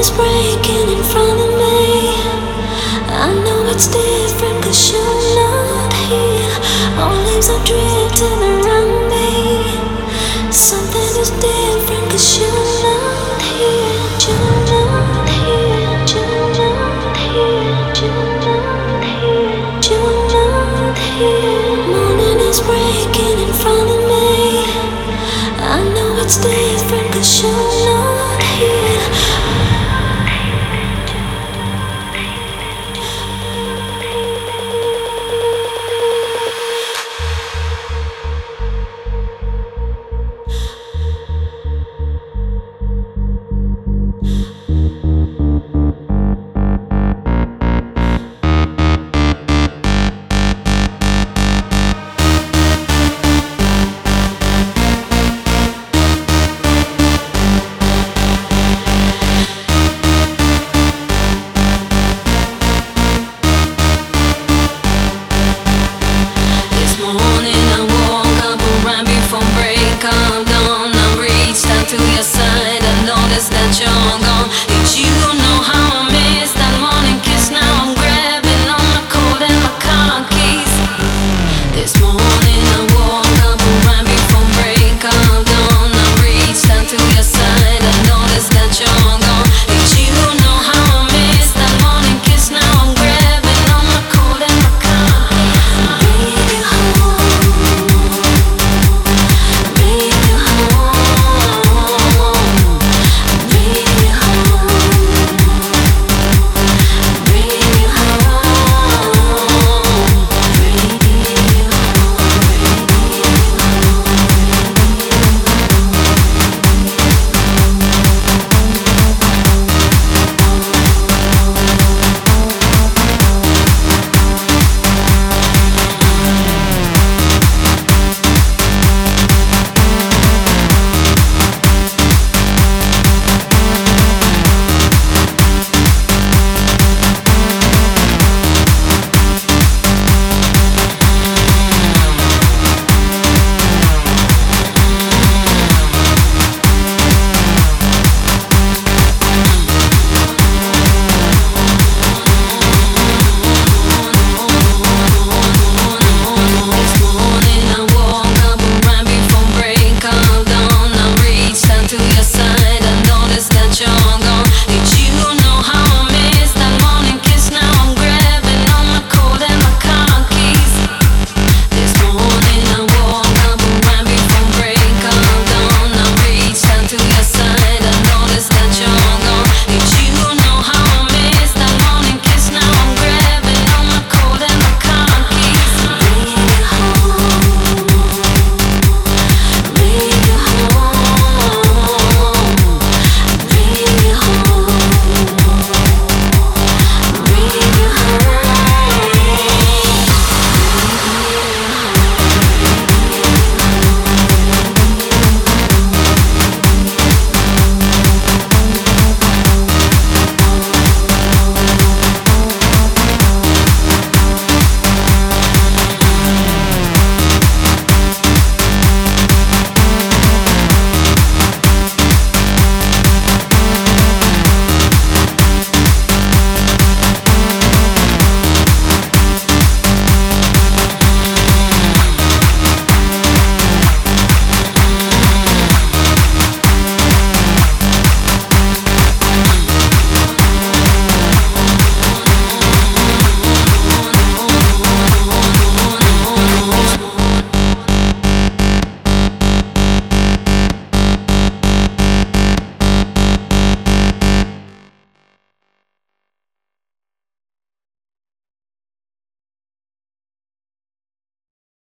is breaking in front of me. I know it's different 'cause you're not here. All leaves are drifting around me. Something is different 'cause you're not here. You're not here. You're not here. You're not here. You're not here. Morning is breaking in front of me. I know it's different 'cause you're not here. To your side, I notice that you're gone. It's you.